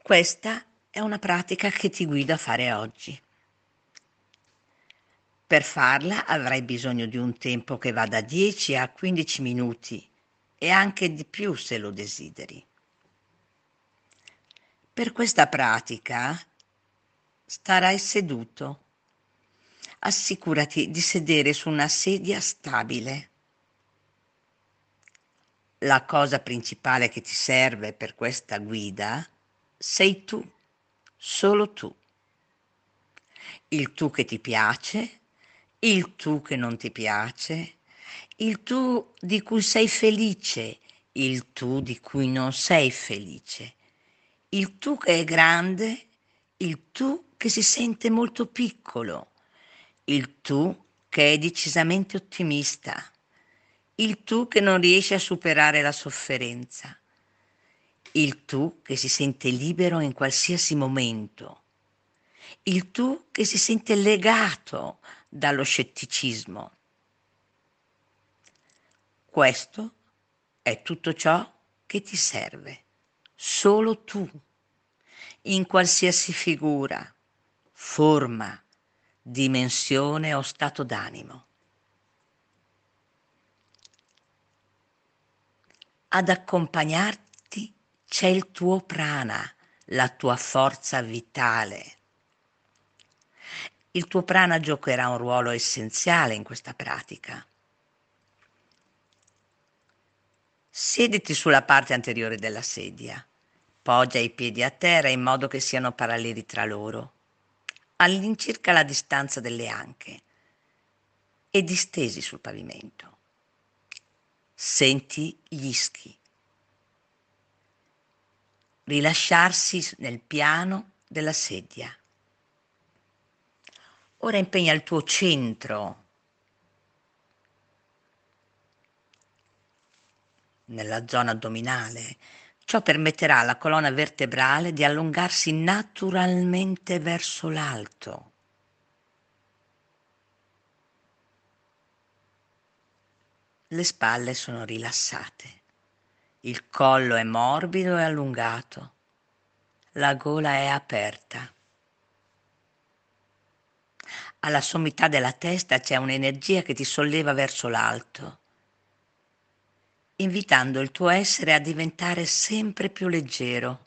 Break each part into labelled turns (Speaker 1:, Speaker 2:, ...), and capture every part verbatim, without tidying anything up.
Speaker 1: Questa è una pratica che ti guido a fare oggi. Per farla avrai bisogno di un tempo che va da dieci a quindici minuti e anche di più se lo desideri. Per questa pratica starai seduto. Assicurati di sedere su una sedia stabile. La cosa principale che ti serve per questa guida sei tu, solo tu. Il tu che ti piace, il tu che non ti piace, il tu di cui sei felice, il tu di cui non sei felice, il tu che è grande, il tu che si sente molto piccolo, il tu che è decisamente ottimista, il tu che non riesce a superare la sofferenza, il tu che si sente libero in qualsiasi momento, il tu che si sente legato dallo scetticismo. Questo è tutto ciò che ti serve, solo tu, in qualsiasi figura, forma, dimensione o stato d'animo. Ad accompagnarti c'è il tuo prana, la tua forza vitale. Il tuo prana giocherà un ruolo essenziale in questa pratica. Siediti sulla parte anteriore della sedia. Poggia i piedi a terra in modo che siano paralleli tra loro, all'incirca la distanza delle anche, e distesi sul pavimento. Senti gli ischi rilasciarsi nel piano della sedia. Ora impegna il tuo centro nella zona addominale. Ciò permetterà alla colonna vertebrale di allungarsi naturalmente verso l'alto. Le spalle sono rilassate, il collo è morbido e allungato, la gola è aperta. Alla sommità della testa c'è un'energia che ti solleva verso l'alto, invitando il tuo essere a diventare sempre più leggero.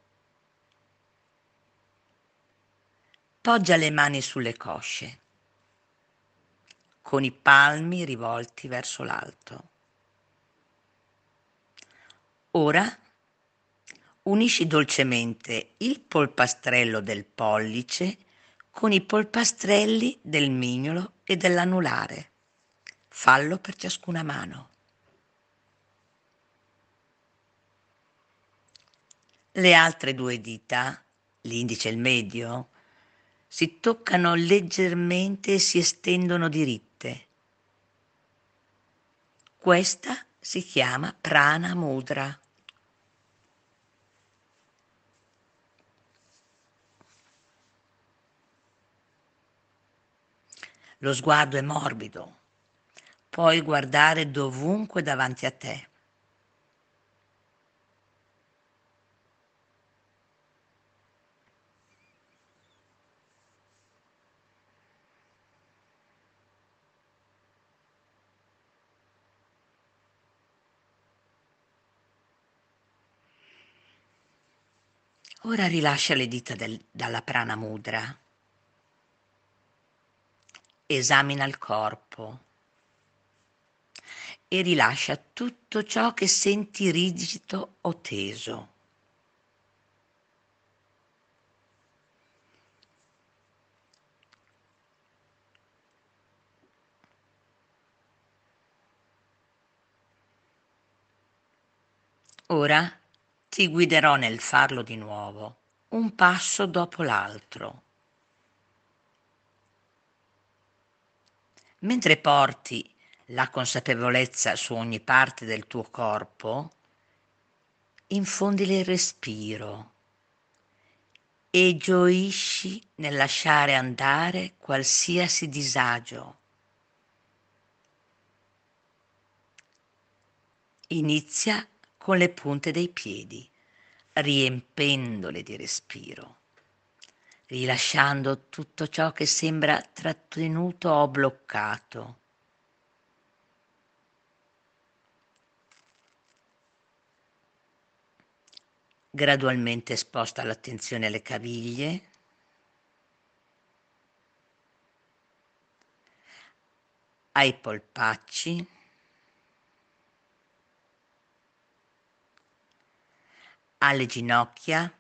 Speaker 1: Poggia le mani sulle cosce, con i palmi rivolti verso l'alto. Ora unisci dolcemente il polpastrello del pollice con i polpastrelli del mignolo e dell'anulare. Fallo per ciascuna mano. Le altre due dita, l'indice e il medio, si toccano leggermente e si estendono diritte. Questa si chiama Prana Mudra. Lo sguardo è morbido. Puoi guardare dovunque davanti a te. Ora rilascia le dita del- dalla Prana Mudra. Esamina il corpo e rilascia tutto ciò che senti rigido o teso. Ora ti guiderò nel farlo di nuovo, un passo dopo l'altro. Mentre porti la consapevolezza su ogni parte del tuo corpo, infondile il respiro e gioisci nel lasciare andare qualsiasi disagio. Inizia con le punte dei piedi. riempendole di respiro, rilasciando tutto ciò che sembra trattenuto o bloccato. Gradualmente sposta l'attenzione alle caviglie, ai polpacci, alle ginocchia,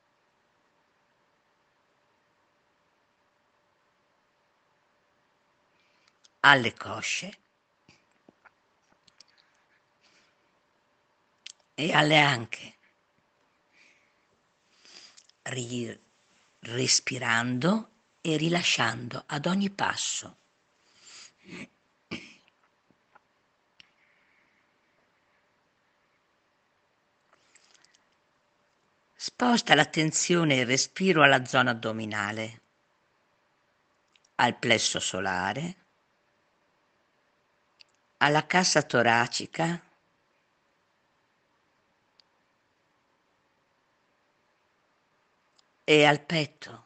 Speaker 1: alle cosce e alle anche. Ri- respirando e rilasciando ad ogni passo. Sposta l'attenzione e il respiro alla zona addominale, al plesso solare, alla cassa toracica, e al petto.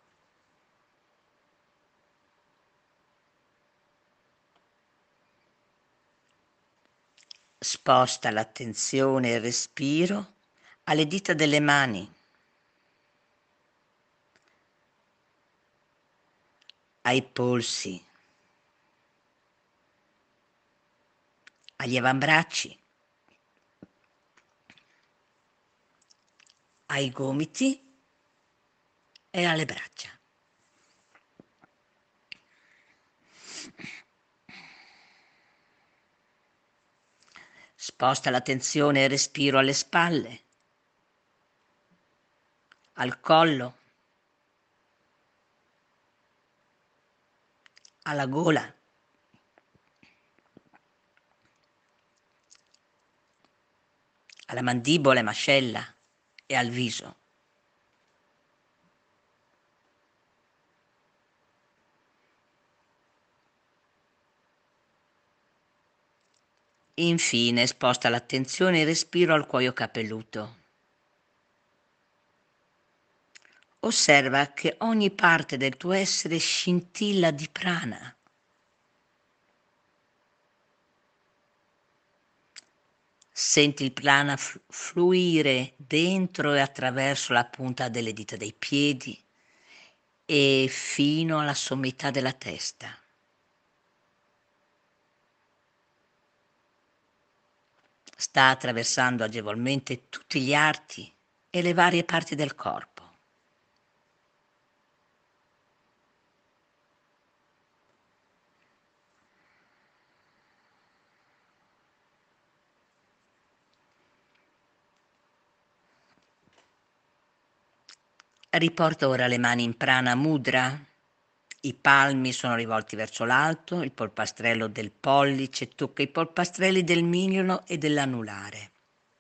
Speaker 1: Sposta l'attenzione e il respiro alle dita delle mani, ai polsi, agli avambracci, ai gomiti e alle braccia. Sposta l'attenzione e il respiro alle spalle, al collo, alla gola, alla mandibola e mascella e al viso. Infine sposta l'attenzione e il respiro al cuoio capelluto. Osserva che ogni parte del tuo essere scintilla di prana. Senti il prana fluire dentro e attraverso la punta delle dita dei piedi e fino alla sommità della testa. Sta attraversando agevolmente tutti gli arti e le varie parti del corpo. Riporta ora le mani in prana mudra. I palmi sono rivolti verso l'alto, il polpastrello del pollice tocca i polpastrelli del mignolo e dell'anulare.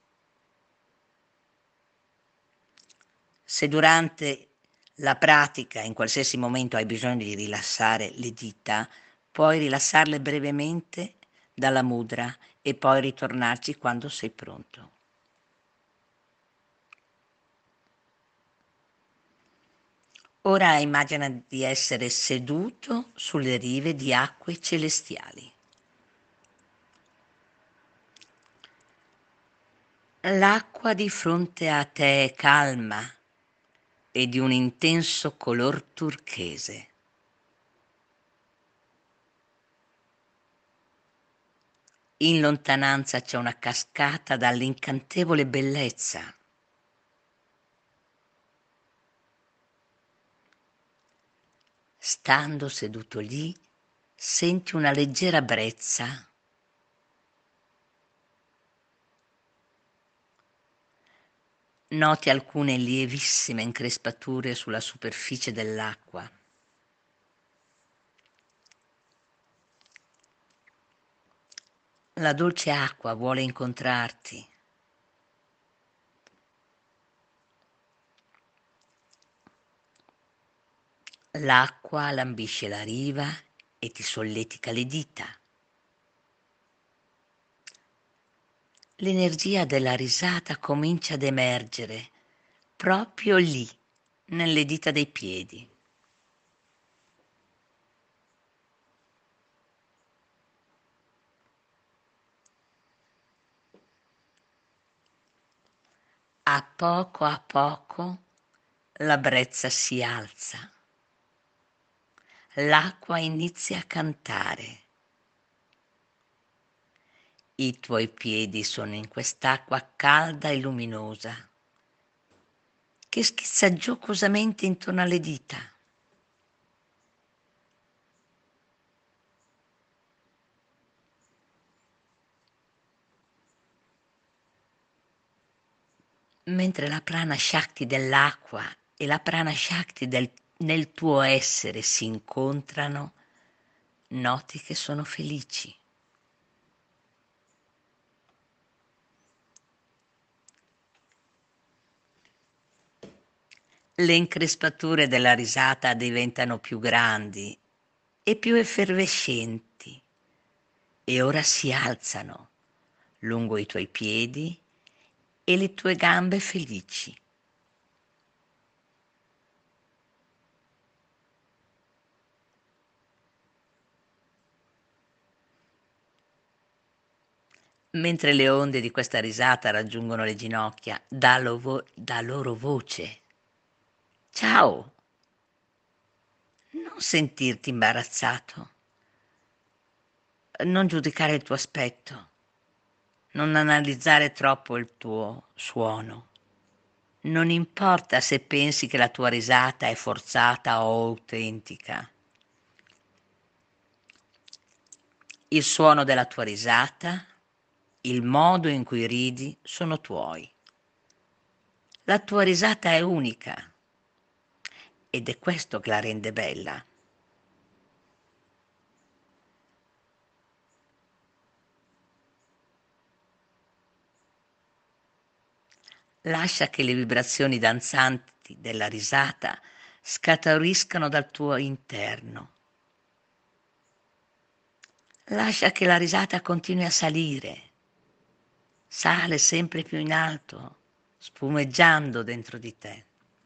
Speaker 1: Se durante la pratica, in qualsiasi momento, hai bisogno di rilassare le dita, puoi rilassarle brevemente dalla mudra e poi ritornarci quando sei pronto. Ora immagina di essere seduto sulle rive di acque celestiali. L'acqua di fronte a te è calma e di un intenso color turchese. In lontananza c'è una cascata dall'incantevole bellezza. Stando seduto lì, senti una leggera brezza. Noti alcune lievissime increspature sulla superficie dell'acqua. La dolce acqua vuole incontrarti. L'acqua lambisce la riva e ti solletica le dita. L'energia della risata comincia ad emergere proprio lì, nelle dita dei piedi. A poco a poco la brezza si alza, l'acqua inizia a cantare. I tuoi piedi sono in quest'acqua calda e luminosa che schizza giocosamente intorno alle dita. Mentre la prana shakti dell'acqua e la prana shakti del, nel tuo essere si incontrano, noti che sono felici. Le increspature della risata diventano più grandi e più effervescenti e ora si alzano lungo i tuoi piedi e le tue gambe felici. Mentre le onde di questa risata raggiungono le ginocchia, dà, lo- dà loro voce. Ciao! Non sentirti imbarazzato, non giudicare il tuo aspetto, non analizzare troppo il tuo suono. Non importa se pensi che la tua risata è forzata o autentica. Il suono della tua risata, il modo in cui ridi sono tuoi. La tua risata è unica ed è questo che la rende bella. Lascia che le vibrazioni danzanti della risata scaturiscano dal tuo interno. Lascia che la risata continui a salire, sale sempre più in alto, spumeggiando dentro di te.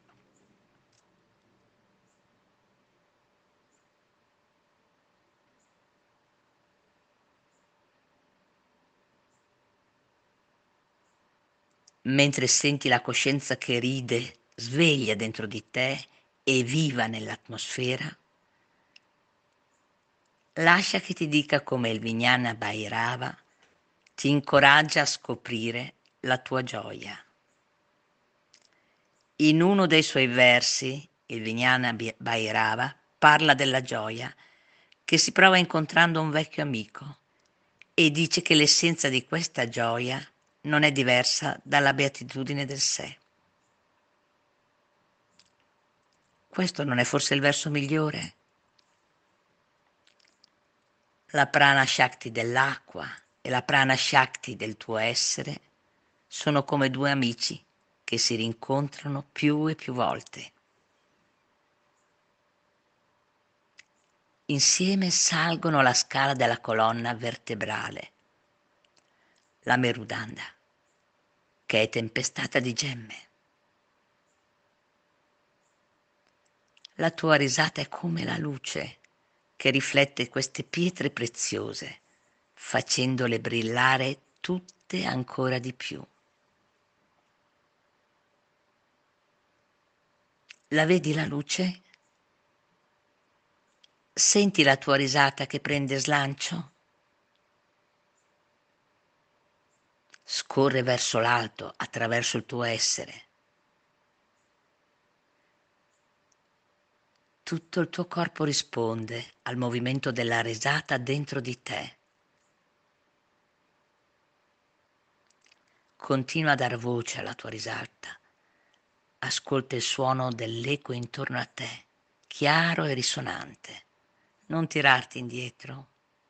Speaker 1: Mentre senti la coscienza che ride, sveglia dentro di te e viva nell'atmosfera, lascia che ti dica come il Vijnana Bhairava ti incoraggia a scoprire la tua gioia. In uno dei suoi versi, il Vijnana Bhairava parla della gioia che si prova incontrando un vecchio amico e dice che l'essenza di questa gioia non è diversa dalla beatitudine del sé. Questo non è forse il verso migliore? La prana shakti dell'acqua e la prana shakti del tuo essere sono come due amici che si rincontrano più e più volte. Insieme salgono la scala della colonna vertebrale, la Merudanda, che è tempestata di gemme. La tua risata è come la luce che riflette queste pietre preziose, facendole brillare tutte ancora di più. La vedi la luce? Senti la tua risata che prende slancio? Scorre verso l'alto attraverso il tuo essere. Tutto il tuo corpo risponde al movimento della risata dentro di te. Continua a dar voce alla tua risata. Ascolta il suono dell'eco intorno a te, chiaro e risonante. Non tirarti indietro.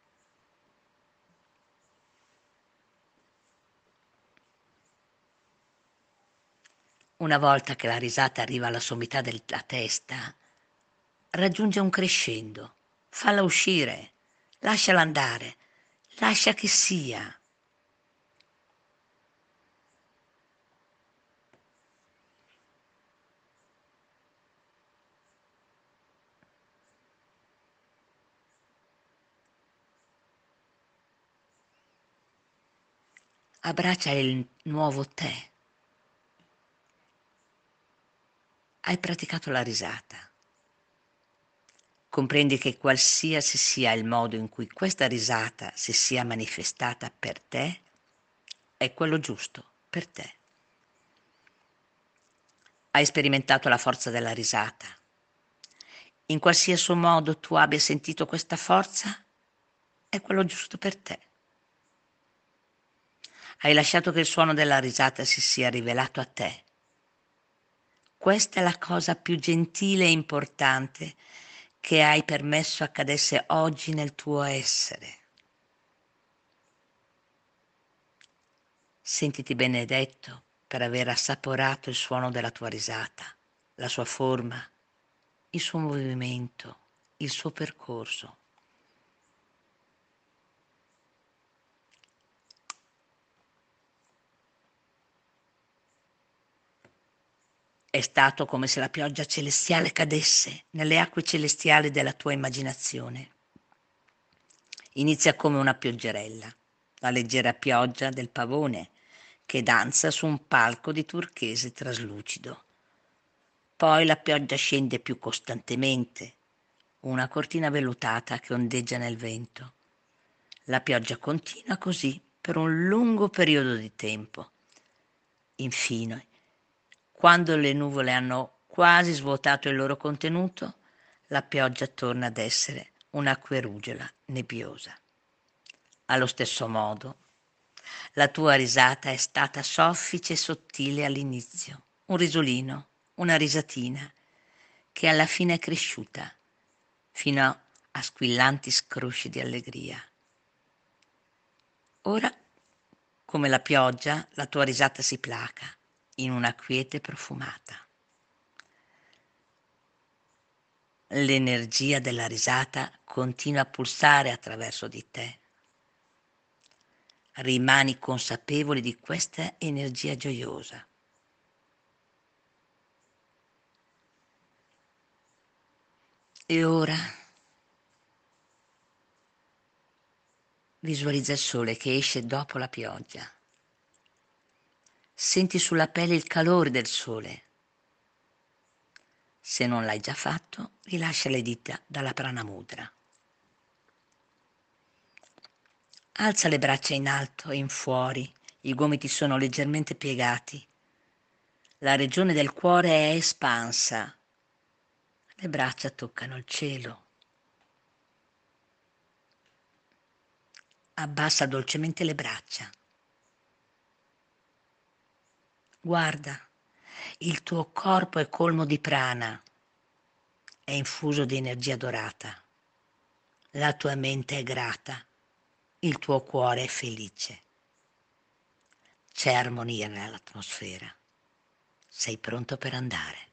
Speaker 1: Una volta che la risata arriva alla sommità della testa, raggiunge un crescendo. Falla uscire, lasciala andare, lascia che sia. Abbraccia il nuovo te. Hai praticato la risata. Comprendi che qualsiasi sia il modo in cui questa risata si sia manifestata per te, è quello giusto per te. Hai sperimentato la forza della risata. In qualsiasi modo tu abbia sentito questa forza, è quello giusto per te. Hai lasciato che il suono della risata si sia rivelato a te. Questa è la cosa più gentile e importante che hai permesso accadesse oggi nel tuo essere. Sentiti benedetto per aver assaporato il suono della tua risata, la sua forma, il suo movimento, il suo percorso. È stato come se la pioggia celestiale cadesse nelle acque celestiali della tua immaginazione. Inizia come una pioggerella, la leggera pioggia del pavone che danza su un palco di turchese traslucido. Poi la pioggia scende più costantemente, una cortina vellutata che ondeggia nel vento. La pioggia continua così per un lungo periodo di tempo. Infine, quando le nuvole hanno quasi svuotato il loro contenuto, la pioggia torna ad essere un'acquerugiola nebbiosa. Allo stesso modo, la tua risata è stata soffice e sottile all'inizio, un risolino, una risatina, che alla fine è cresciuta fino a squillanti scrosci di allegria. Ora, come la pioggia, la tua risata si placa in una quiete profumata. L'energia della risata continua a pulsare attraverso di te. Rimani consapevole di questa energia gioiosa. E ora visualizza il sole che esce dopo la pioggia. Senti sulla pelle il calore del sole. Se non l'hai già fatto, rilascia le dita dalla Prana Mudra. Alza le braccia in alto e in fuori, i gomiti sono leggermente piegati. La regione del cuore è espansa. Le braccia toccano il cielo. Abbassa dolcemente le braccia. Guarda, il tuo corpo è colmo di prana, è infuso di energia dorata. La tua mente è grata, il tuo cuore è felice. C'è armonia nell'atmosfera. Sei pronto per andare.